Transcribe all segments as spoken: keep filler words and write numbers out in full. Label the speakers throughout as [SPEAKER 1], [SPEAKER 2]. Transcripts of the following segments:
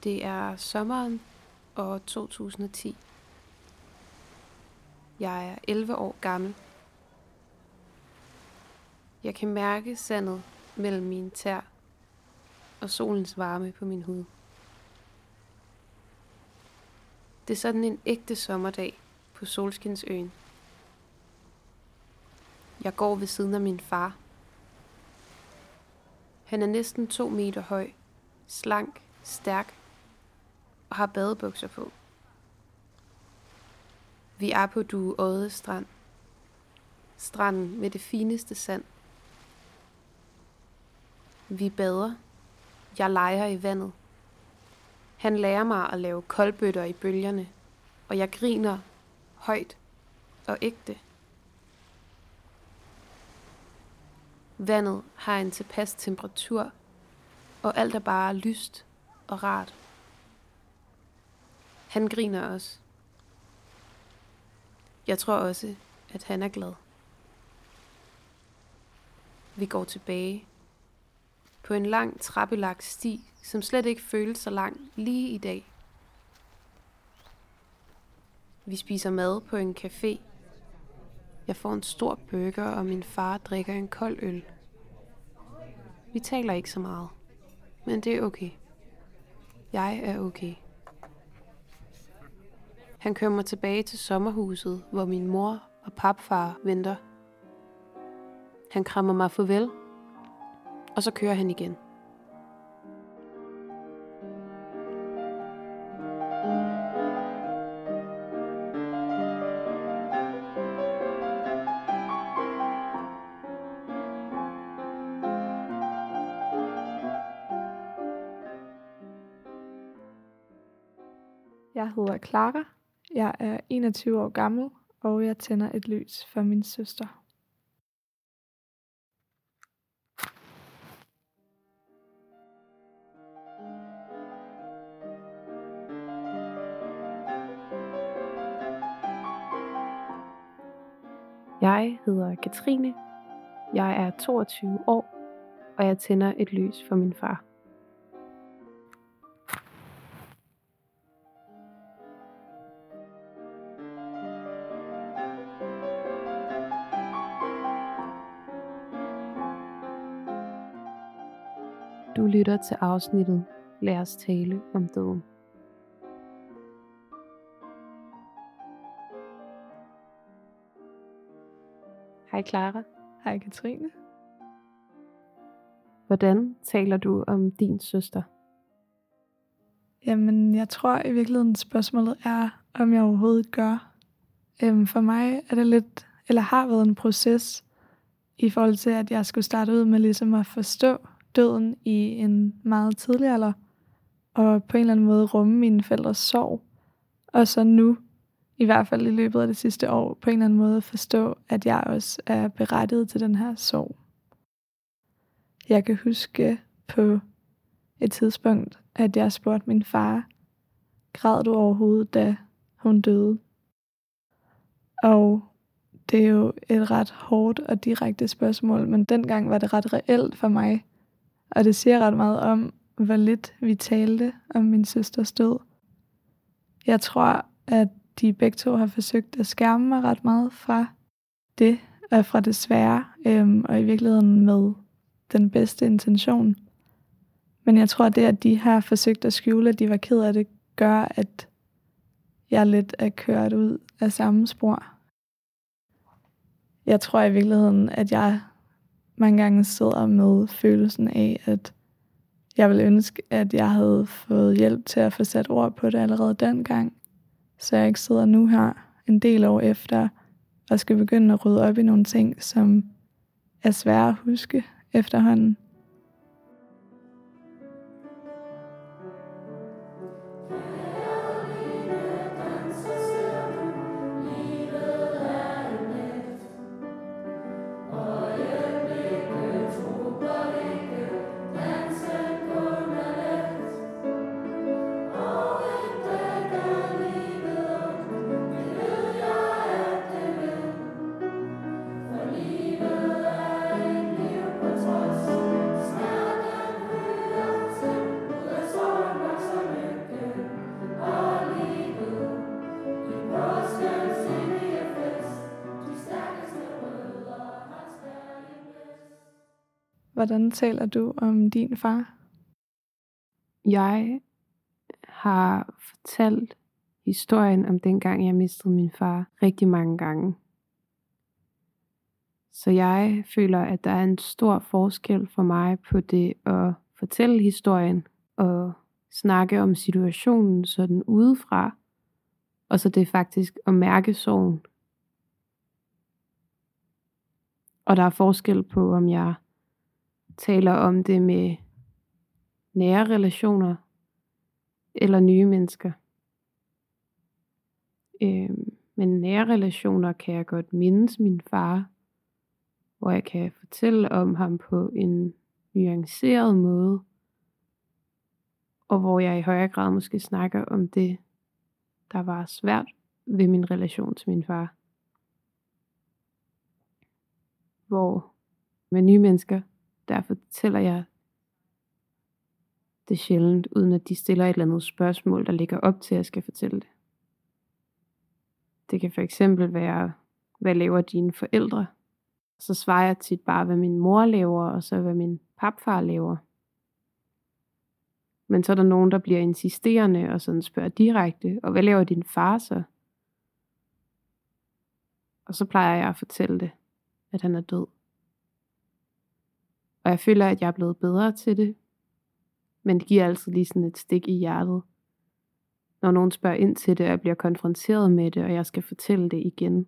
[SPEAKER 1] Det er sommeren år to tusind og ti. Jeg er elleve år gammel. Jeg kan mærke sandet mellem mine tær og solens varme på min hud. Det er sådan en ægte sommerdag på Solskinsøen. Jeg går ved siden af min far. Han er næsten to meter høj, slank, stærk og har badebukser på. Vi er på Dueodde Strand. Stranden med det fineste sand. Vi bader. Jeg leger i vandet. Han lærer mig at lave koldbøtter i bølgerne, og jeg griner højt og ægte. Vandet har en tilpas temperatur, og alt er bare lyst og rart. Han griner også. Jeg tror også, at han er glad. Vi går tilbage på en lang trappelagt sti, som slet ikke føles så lang lige i dag. Vi spiser mad på en café. Jeg får en stor burger, og min far drikker en kold øl. Vi taler ikke så meget, men det er okay. Jeg er okay. Han kører mig tilbage til sommerhuset, hvor min mor og papfar venter. Han krammer mig farvel, og så kører han igen.
[SPEAKER 2] Jeg hedder Clara. Jeg er enogtyve år gammel, og jeg tænder et lys for min søster.
[SPEAKER 1] Jeg hedder Katrine. Jeg er toogtyve år, og jeg tænder et lys for min far. Du lytter til afsnittet Lad os tale om døden. Hej Clara.
[SPEAKER 2] Hej Katrine.
[SPEAKER 1] Hvordan taler du om din søster?
[SPEAKER 2] Jamen, jeg tror i virkeligheden spørgsmålet er, om jeg overhovedet gør. Øhm, for mig er det lidt, eller har været en proces, i forhold til, at jeg skulle starte ud med ligesom at forstå døden i en meget tidlig alder, og på en eller anden måde rumme mine forældres sorg, og så nu, i hvert fald i løbet af det sidste år, på en eller anden måde forstå, at jeg også er berettiget til den her sorg. Jeg kan huske på et tidspunkt, at jeg spurgte min far, græd du overhovedet, da hun døde? Og det er jo et ret hårdt og direkte spørgsmål, men dengang var det ret reelt for mig, og det siger ret meget om, hvor lidt vi talte om min søsters død. Jeg tror, at de begge to har forsøgt at skærme mig ret meget fra det, og fra det svære, øhm, og i virkeligheden med den bedste intention. Men jeg tror, at det, at de har forsøgt at skjule, at de var ked af det, gør, at jeg lidt er kørt ud af samme spor. Jeg tror i virkeligheden, at jeg mange gange sidder med følelsen af, at jeg ville ønske, at jeg havde fået hjælp til at få sat ord på det allerede dengang, så jeg ikke sidder nu her en del år efter og skal begynde at rydde op i nogle ting, som er svære at huske efterhånden.
[SPEAKER 3] Trods
[SPEAKER 2] hvordan taler du om din far?
[SPEAKER 1] Jeg har fortalt historien om dengang, jeg mistede min far rigtig mange gange. Så jeg føler, at der er en stor forskel for mig på det at fortælle historien og snakke om situationen sådan udefra, og så det faktisk at mærke sorgen. Og der er forskel på, om jeg taler om det med nære relationer eller nye mennesker. Øhm, men nære relationer kan jeg godt mindes min far, hvor jeg kan fortælle om ham på en nuanceret måde, og hvor jeg i højere grad måske snakker om det, der var svært ved min relation til min far. Hvor med nye mennesker, der fortæller jeg det sjældent, uden at de stiller et eller andet spørgsmål, der ligger op til, at jeg skal fortælle det. Det kan for eksempel være, hvad laver dine forældre? Så svarer jeg tit bare, hvad min mor laver, og så hvad min papfar laver. Men så er der nogen, der bliver insisterende og sådan spørger direkte, og hvad laver din far så? Og så plejer jeg at fortælle det, at han er død. Og jeg føler, at jeg er blevet bedre til det, men det giver altid lige sådan et stik i hjertet, når nogen spørger ind til det, og jeg bliver konfronteret med det, og jeg skal fortælle det igen.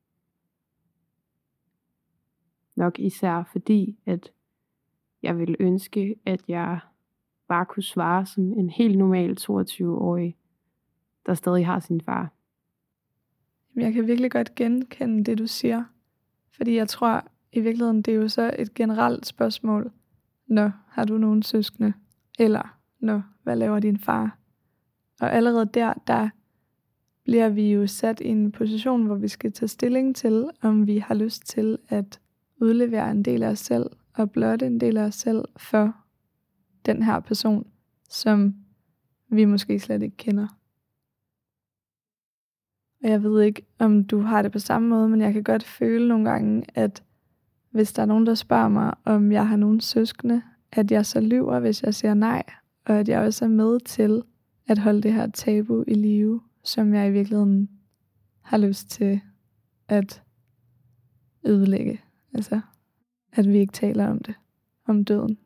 [SPEAKER 1] Nok især fordi, at jeg ville ønske, at jeg bare kunne svare som en helt normal toogtyve-årig, der stadig har sin far.
[SPEAKER 2] Jeg kan virkelig godt genkende det, du siger. Fordi jeg tror, i virkeligheden, det er jo så et generelt spørgsmål. Nå, har du nogen søskende? Eller, nå, hvad laver din far? Og allerede der, der bliver vi jo sat i en position, hvor vi skal tage stilling til, om vi har lyst til at udlevere en del af os selv, og blotte en del af os selv for den her person, som vi måske slet ikke kender. Og jeg ved ikke, om du har det på samme måde, men jeg kan godt føle nogle gange, at hvis der er nogen, der spørger mig, om jeg har nogen søskende, at jeg så lyver, hvis jeg siger nej, og at jeg også er med til at holde det her tabu i live, som jeg i virkeligheden har lyst til at ødelægge. Altså, at vi ikke taler om det, om døden.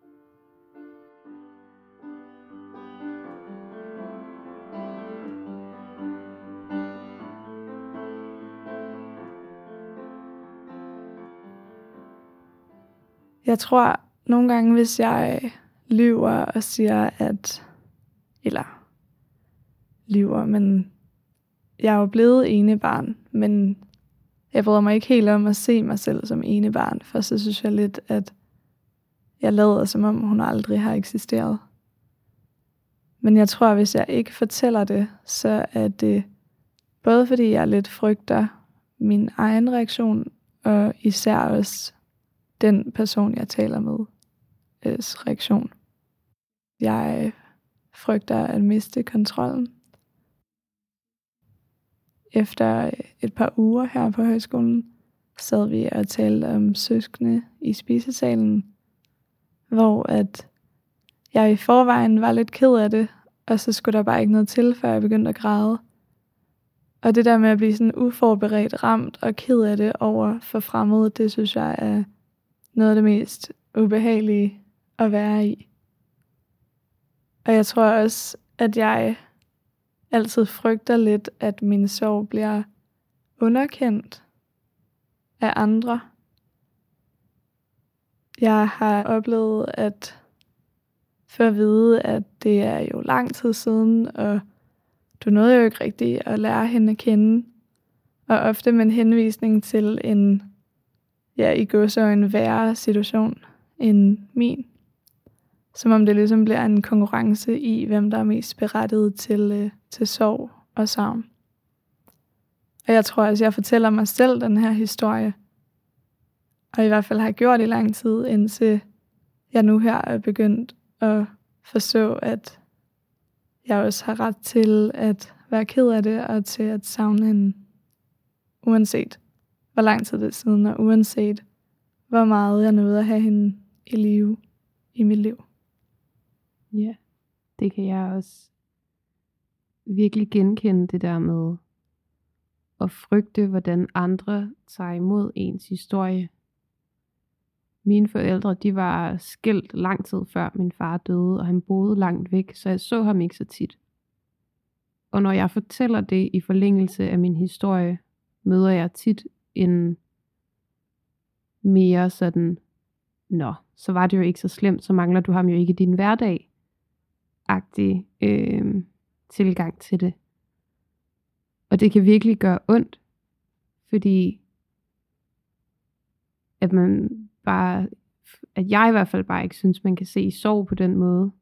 [SPEAKER 2] Jeg tror nogle gange, hvis jeg lyver og siger, at, eller lyver, men jeg er jo blevet enebarn, men jeg bryder mig ikke helt om at se mig selv som enebarn, for så synes jeg lidt, at jeg lader som om hun aldrig har eksisteret. Men jeg tror, at hvis jeg ikke fortæller det, så er det både fordi jeg lidt frygter min egen reaktion, og især også den person, jeg taler med, øh, reaktion. Jeg frygter at miste kontrollen. Efter et par uger her på højskolen, sad vi og talte om søskende i spisesalen, hvor at jeg i forvejen var lidt ked af det, og så skulle der bare ikke noget til, før jeg begyndte at græde. Og det der med at blive sådan uforberedt ramt og ked af det over for fremmede, det synes jeg er noget af det mest ubehagelige at være i. Og jeg tror også, at jeg altid frygter lidt, at min sorg bliver underkendt af andre. Jeg har oplevet at få at vide, at det er jo lang tid siden, og du nåede jo ikke rigtigt at lære hende at kende. Og ofte med en henvisning til en, ja, i gåseøjne værre situation end min. Som om det ligesom bliver en konkurrence i, hvem der er mest berettiget til, øh, til sorg og savn. Og jeg tror, at jeg fortæller mig selv den her historie, og i hvert fald har gjort i lang tid, indtil jeg nu her er begyndt at forstå, at jeg også har ret til at være ked af det, og til at savne hende, uanset hvor lang tid det er siden, og uanset hvor meget jeg nåede at have hende i live i mit liv.
[SPEAKER 1] Ja, det kan jeg også virkelig genkende, det der med at frygte, hvordan andre tager imod ens historie. Mine forældre, de var skilt lang tid før min far døde, og han boede langt væk, så jeg så ham ikke så tit. Og når jeg fortæller det i forlængelse af min historie, møder jeg tit en mere sådan, nå, så var det jo ikke så slemt, så mangler du ham jo ikke i din hverdag, agtig øh, tilgang til det. Og det kan virkelig gøre ondt, fordi at man bare, at jeg i hvert fald bare ikke synes, man kan se sorg på den måde.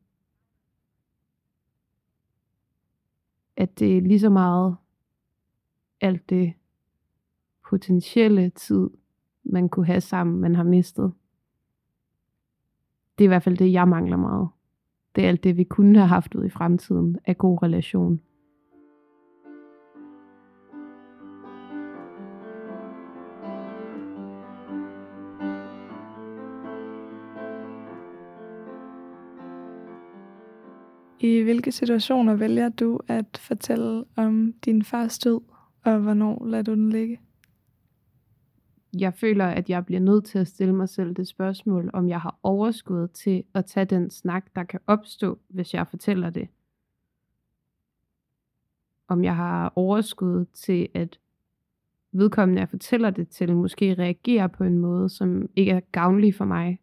[SPEAKER 1] At det er lige så meget alt det potentielle tid, man kunne have sammen, man har mistet. Det er i hvert fald det, jeg mangler meget. Det er alt det, vi kunne have haft ud i fremtiden af god relation.
[SPEAKER 2] I hvilke situationer vælger du at fortælle om din fars død, og hvornår lader du den ligge?
[SPEAKER 1] Jeg føler, at jeg bliver nødt til at stille mig selv det spørgsmål, om jeg har overskud til at tage den snak, der kan opstå, hvis jeg fortæller det. Om jeg har overskud til, at vedkommende, jeg fortæller det til, måske reagerer på en måde, som ikke er gavnlig for mig.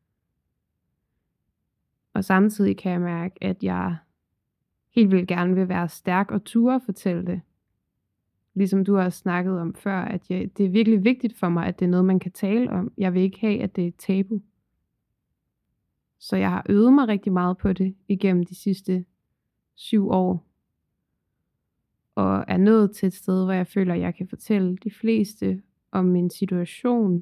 [SPEAKER 1] Og samtidig kan jeg mærke, at jeg helt vildt gerne vil være stærk og ture fortælle det. Ligesom du har snakket om før, at jeg, det er virkelig vigtigt for mig, at det er noget, man kan tale om. Jeg vil ikke have, at det er et tabu. Så jeg har øvet mig rigtig meget på det igennem de sidste syv år. Og er nået til et sted, hvor jeg føler, at jeg kan fortælle de fleste om min situation.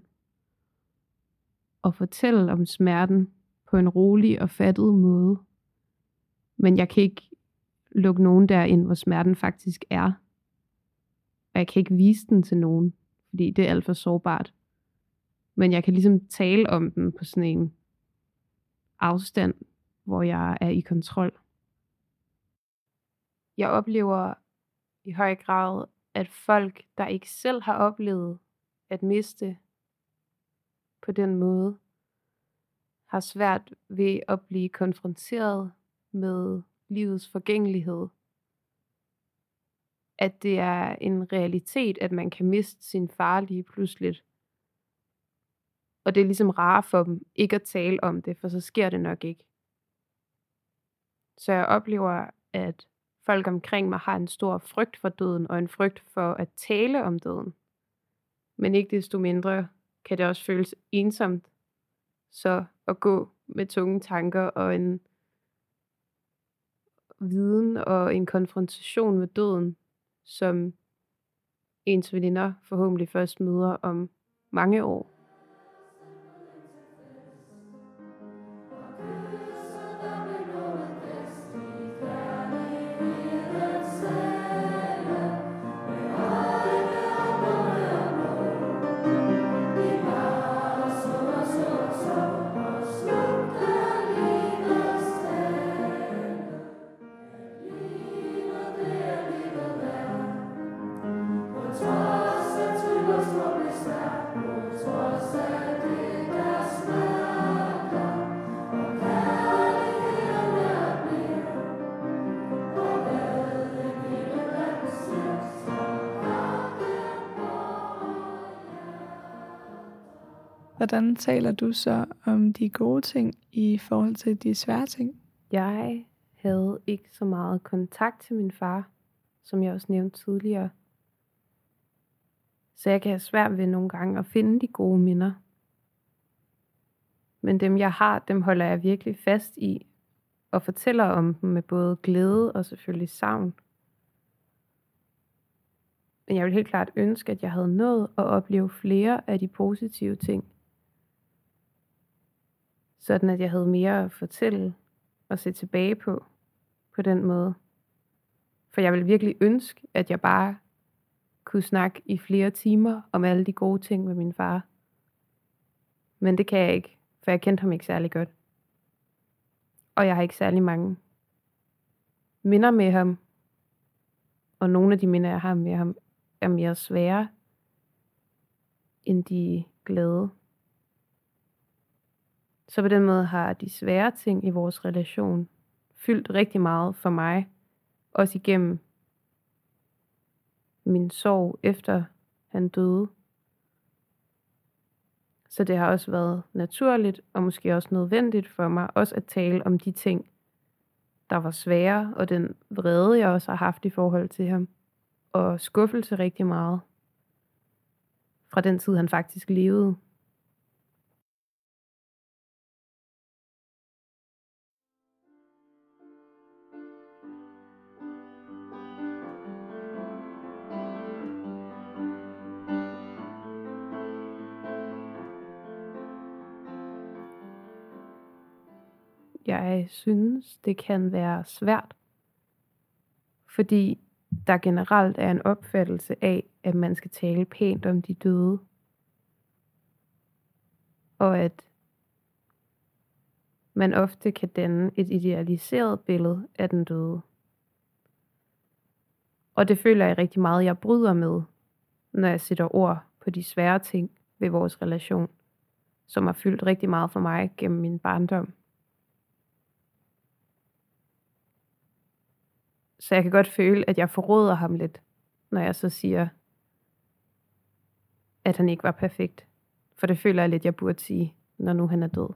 [SPEAKER 1] Og fortælle om smerten på en rolig og fattet måde. Men jeg kan ikke lukke nogen derind, hvor smerten faktisk er. Og jeg kan ikke vise den til nogen, fordi det er alt for sårbart. Men jeg kan ligesom tale om den på sådan en afstand, hvor jeg er i kontrol. Jeg oplever i høj grad, at folk, der ikke selv har oplevet at miste på den måde, har svært ved at blive konfronteret med livets forgængelighed. At det er en realitet, at man kan miste sin far lige pludseligt. Og det er ligesom rart for dem ikke at tale om det, for så sker det nok ikke. Så jeg oplever, at folk omkring mig har en stor frygt for døden, og en frygt for at tale om døden. Men ikke desto mindre kan det også føles ensomt, så at gå med tunge tanker og en viden og en konfrontation med døden, som ens veninder forhåbentlig først møder om mange år.
[SPEAKER 2] Hvordan taler du så om de gode ting i forhold til de svære ting?
[SPEAKER 1] Jeg havde ikke så meget kontakt til min far, som jeg også nævnte tidligere. Så jeg kan have svært ved nogle gange at finde de gode minder. Men dem jeg har, dem holder jeg virkelig fast i, og fortæller om dem med både glæde og selvfølgelig savn. Men jeg vil helt klart ønske, at jeg havde nået at opleve flere af de positive ting. Sådan at jeg havde mere at fortælle og se tilbage på, på den måde. For jeg vil virkelig ønske, at jeg bare kunne snakke i flere timer om alle de gode ting med min far. Men det kan jeg ikke, For jeg kendte ham ikke særlig godt. Og jeg har ikke særlig mange minder med ham. Og nogle af de minder, jeg har med ham, er mere svære, end de glade. Så på den måde har de svære ting i vores relation fyldt rigtig meget for mig. Også igennem min sorg efter han døde. Så det har også været naturligt og måske også nødvendigt for mig også at tale om de ting, der var svære, og den vrede, jeg også har haft i forhold til ham. Og skuffelse rigtig meget fra den tid, han faktisk levede. Jeg synes, det kan være svært, fordi der generelt er en opfattelse af, at man skal tale pænt om de døde. Og at man ofte kan danne et idealiseret billede af den døde. Og det føler jeg rigtig meget, jeg bryder med, når jeg sætter ord på de svære ting ved vores relation, som har fyldt rigtig meget for mig gennem min barndom. Så jeg kan godt føle, at jeg forråder ham lidt, når jeg så siger, at han ikke var perfekt. For det føler jeg lidt, jeg burde sige, når nu han er død.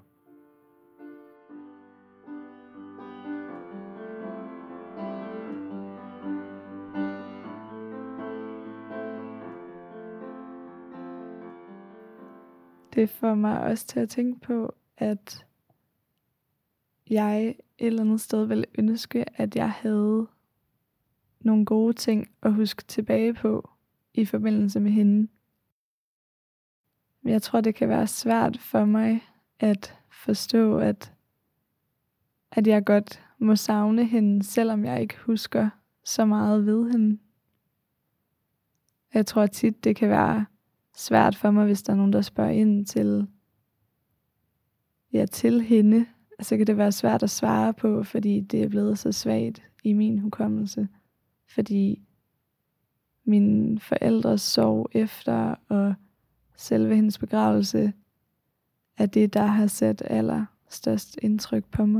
[SPEAKER 2] Det får mig også til at tænke på, at jeg et eller andet sted ville ønske, at jeg havde nogle gode ting at huske tilbage på i forbindelse med hende. Men jeg tror, det kan være svært for mig at forstå, at, at jeg godt må savne hende, selvom jeg ikke husker så meget ved hende. Jeg tror tit, det kan være svært for mig, hvis der er nogen, der spørger ind til, ja, til hende. Så kan det være svært at svare på, fordi det er blevet så svagt i min hukommelse. Fordi mine forældres sorg efter og selve hendes begravelse er det, der har sat allerstørst indtryk på mig.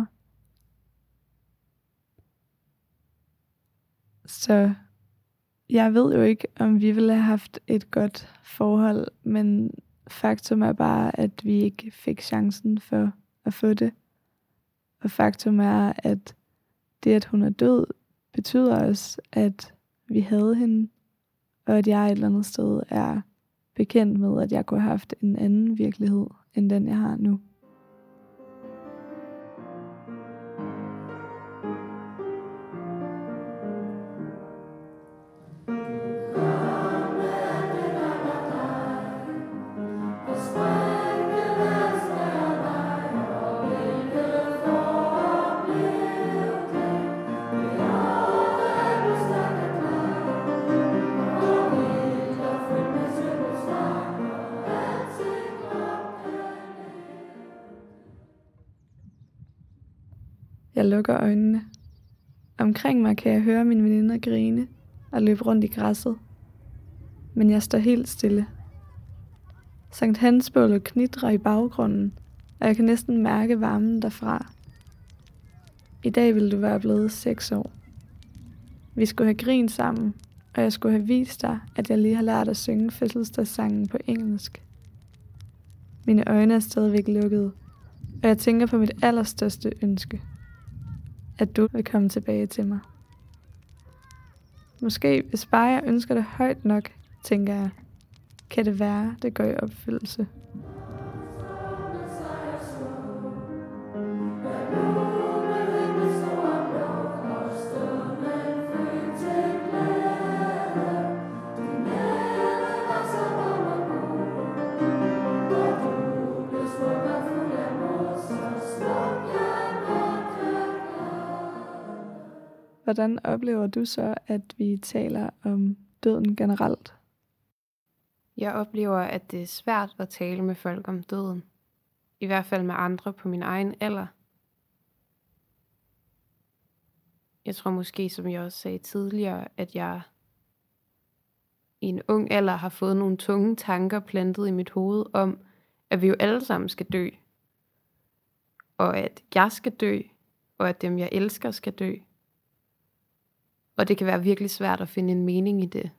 [SPEAKER 2] Så jeg ved jo ikke, om vi ville have haft et godt forhold, men faktum er bare, at vi ikke fik chancen for at få det. Og faktum er, at det, at hun er død, betyder også, at vi havde hende, og at jeg et eller andet sted er bekendt med, at jeg kunne have haft en anden virkelighed, end den jeg har nu. Jeg lukker øjnene. Omkring mig kan jeg høre mine veninder grine og løbe rundt i græsset. Men jeg står helt stille. Sankt Hansbålet knitrer i baggrunden, og jeg kan næsten mærke varmen derfra. I dag ville du være blevet seks år. Vi skulle have grint sammen, og jeg skulle have vist dig, at jeg lige har lært at synge fødselsdagssangen på engelsk. Mine øjne er stadigvæk lukkede, og jeg tænker på mit allerstørste ønske. At du vil komme tilbage til mig. Måske hvis bare jeg ønsker det højt nok, tænker jeg, kan det være, det går i opfyldelse. Hvordan oplever du så, at vi taler om døden generelt?
[SPEAKER 1] Jeg oplever, at det er svært at tale med folk om døden. I hvert fald med andre på min egen alder. Jeg tror måske, som jeg også sagde tidligere, at jeg i en ung alder har fået nogle tunge tanker plantet i mit hoved om, at vi jo alle sammen skal dø. Og at jeg skal dø, og at dem jeg elsker skal dø. Og det kan være virkelig svært at finde en mening i det.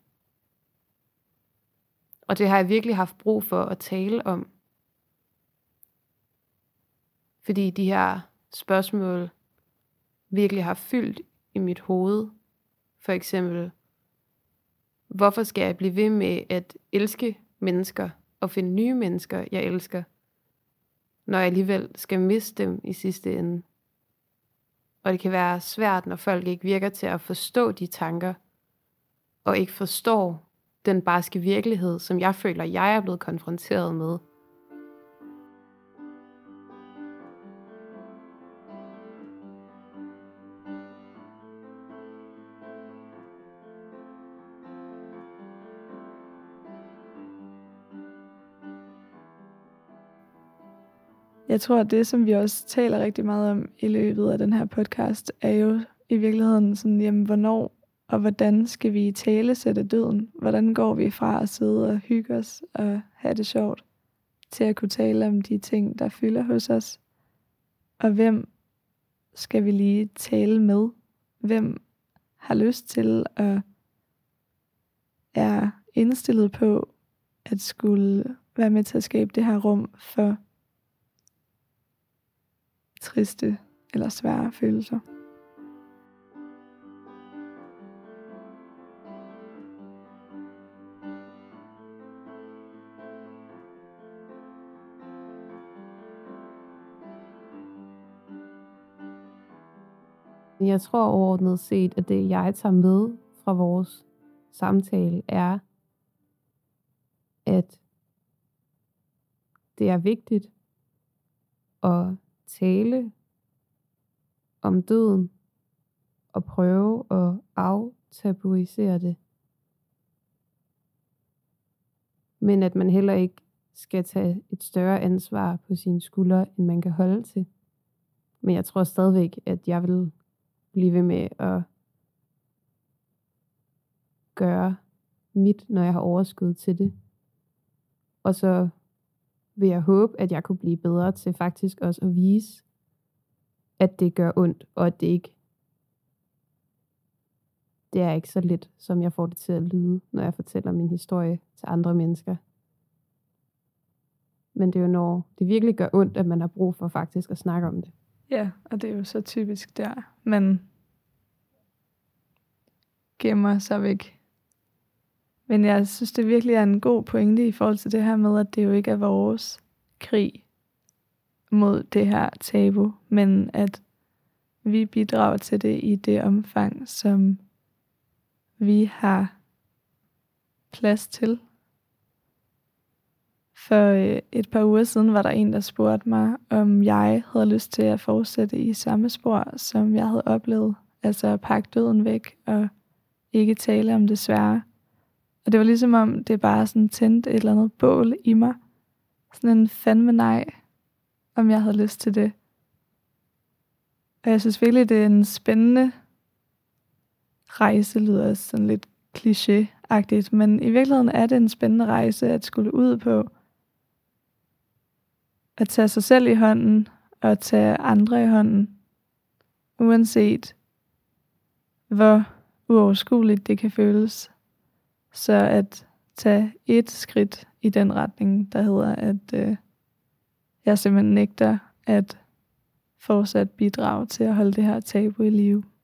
[SPEAKER 1] Og det har jeg virkelig haft brug for at tale om. Fordi de her spørgsmål virkelig har fyldt i mit hoved. For eksempel, hvorfor skal jeg blive ved med at elske mennesker og finde nye mennesker, jeg elsker, når jeg alligevel skal miste dem i sidste ende? Og det kan være svært, når folk ikke virker til at forstå de tanker, og ikke forstår den barske virkelighed, som jeg føler, jeg er blevet konfronteret med.
[SPEAKER 2] Jeg tror, at det, som vi også taler rigtig meget om i løbet af den her podcast, er jo i virkeligheden sådan, jamen, hvornår og hvordan skal vi talesætte døden? Hvordan går vi fra at sidde og hygge os og have det sjovt, til at kunne tale om de ting, der fylder hos os? Og hvem skal vi lige tale med? Hvem har lyst til at er indstillet på at skulle være med til at skabe det her rum for triste eller svære følelser?
[SPEAKER 1] Jeg tror overordnet set, at det jeg tager med fra vores samtale er, at det er vigtigt at tale om døden og prøve at aftabuisere det. Men at man heller ikke skal tage et større ansvar på sine skuldre, end man kan holde til. Men jeg tror stadigvæk, at jeg vil blive ved med at gøre mit, når jeg har overskud til det. Og så vil jeg håbe, at jeg kunne blive bedre til faktisk også at vise, at det gør ondt, og at det ikke det er ikke så let, som jeg får det til at lyde, når jeg fortæller min historie til andre mennesker. Men det er jo når det virkelig gør ondt, at man har brug for faktisk at snakke om det.
[SPEAKER 2] Ja, og det er jo så typisk der, man gemmer sig væk. Men jeg synes, det virkelig er en god pointe i forhold til det her med, at det jo ikke er vores krig mod det her tabu, men at vi bidrager til det i det omfang, som vi har plads til. For et par uger siden var der en, der spurgte mig, om jeg havde lyst til at fortsætte i samme spor, som jeg havde oplevet. Altså at pakke døden væk og ikke tale om det svære. Og det var ligesom om, det bare sådan tændte et eller andet bål i mig. Sådan en fandme nej, om jeg havde lyst til det. Og jeg synes virkelig, det er en spændende rejse, lyder sådan lidt kliché-agtigt. Men i virkeligheden er det en spændende rejse at skulle ud på. At tage sig selv i hånden og tage andre i hånden. Uanset hvor uoverskueligt det kan føles. Så at tage et skridt i den retning, der hedder, at øh, jeg simpelthen nægter at fortsat bidrage til at holde det her tabu i live.